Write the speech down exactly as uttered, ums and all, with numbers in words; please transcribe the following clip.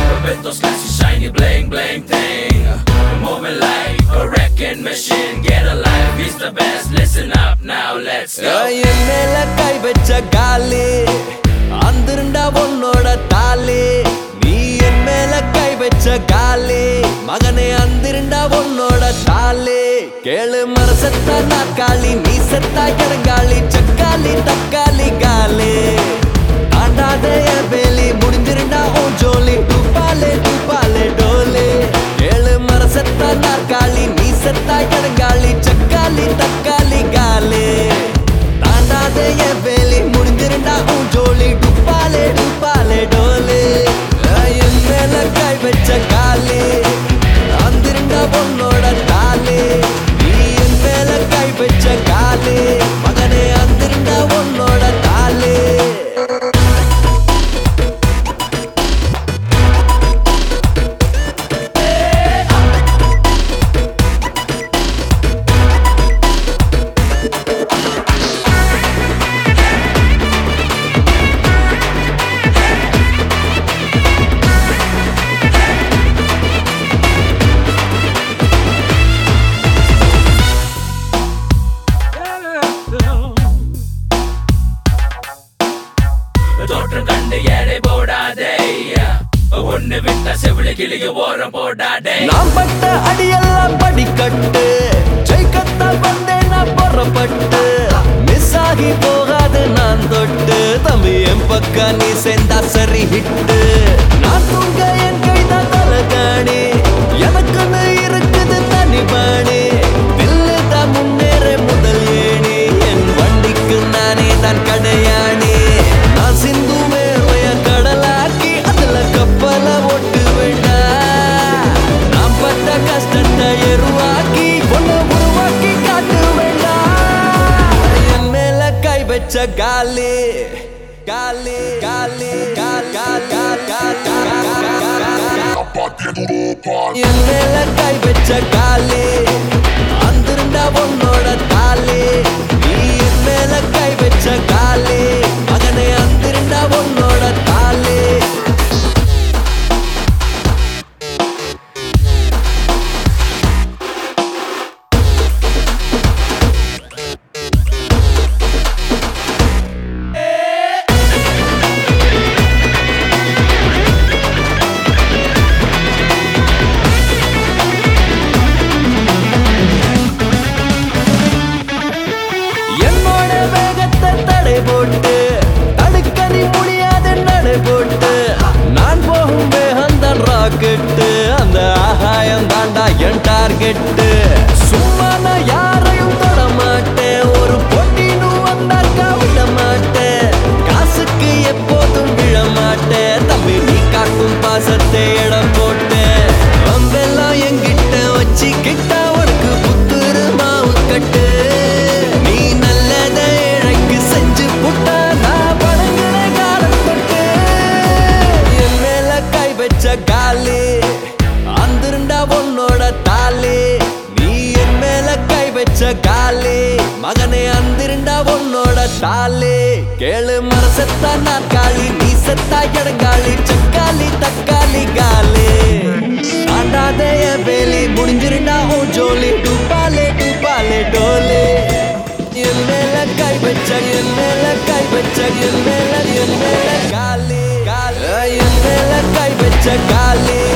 With those classy shiny bling bling thing, moving like a wrecking machine. Get a life, he's the best. Listen up now, let's go. என் மேல கை வச்ச காலி அந்திருண்டா உன்னோட தாலி. நீ என் மேல கை வச்ச காலி மகனே அந்திருண்டா உன்னோட தாலி. கேளு மரசத்தா நாக்காளி நீ செத்தா கிடங்காளி சக்காளி தக்காளி காலி. தாண்டாதே வேலி முடிஞ்சிருண்டா உன் ஜோலி டூபாலே டூபாலே டோலி. கேளு மரசத்தா நாக்காளி நீ செத்தா கிடங்காளி சக்காளி தக்காளி காலி. தாண்டாதே வேலி முடிஞ்சிருண்டா உன் ஜோலி டூபாலே டூபாலே டோலி. என் மேல கை வச்ச காலி அந்திருண்டா உன்னோட தாலி. நீ என் மேல கை வச்ச காலி மகனே அந்திருண்டா உன்னோட தாலி. தோற்றம் கண்டு எடை போடாதே, ஒன்னு விட்ட செவிலி கிளிய ஓரம் போடாதே. நான் பட்ட அடியெல்லாம் படிக்கட்டு ஜெயிக்கத்தான் வந்தேன் நான் புறப்பட்டு. மிஸ் ஆகி போகாது நான் தொட்டு தம்பி என் பக்கம் நீ சேர்ந்தா சரி ஹிட்டு. நான் தூங்க என் கைதான் தலகாணி எனக்குன்னு இருக்குது தனி பாணி. தில்லுதான் முன்னேற முதல் ஏணி என் வண்டிக்கு நானே தான் கடையாணி. நான் சிந்து மேலைய கடலாக்கி அதுல கப்பல ஓட்டு வேண்டாம். நான் பட்ட கஷ்டத்தை எருவாக்கி ஒன்னு உருவாக்கி காட்டு வேண்டாம். என் மேல கை வச்ச காலி காலி காலி கால் கால் கால் கால் என் மேல கை வச்ச காலி அந்திருந்தா உன்னோட தாலி. நீ என் மேல கை வச்ச காலி மகனே அந்திருந்தா உன்னோட தாலி. என்னோட வேகத்தை தடை போட்டு தடுக்கறி முடியாத நடை போட்டு நான் போகும் வேகம் தான் ராக்கெட்டு. அந்த ஆகாயம் தாண்டா என் டார்கெட்டு. சும்மா நான் யாரையும் தொட மாட்டேன். ஒரு போட்டின்னு வந்தாக்கா விட மாட்டேன். காசுக்கு எப்போதும் விழ மாட்டேன். தம்பி நீ காட்டும் பாசத்தை இடம் போட்டேன். வம்பெல்லாம் என்கிட்ட வச்சு கிட்ட உனக்கு புத்துரு மாவு கட்டு. நீ நல்லதை இழைக்கு செஞ்சு புட்டா நான் பழங்குற காலம் தொட்டு. என் மேல கை வச்ச காலி அந்திருண்டா உன்னோட தாலி. நீ என் மேல கை வச்ச காலி மகனே அந்திருண்டா உன்னோட தாலி. கேளு மரசத்தா நாற்காலி நீ செத்தா இடங்காளி சக்காளி தக்காளி காலி. தாண்டாதே வேலி முடிஞ்சிருண்டா உன் ஜோலி டூபாலே டூபாலே டோலி. என் மேல கை வச்ச என் மேல கை வச்ச என் மேல என் மேல காலி காலி என் மேல கை வச்ச காலி.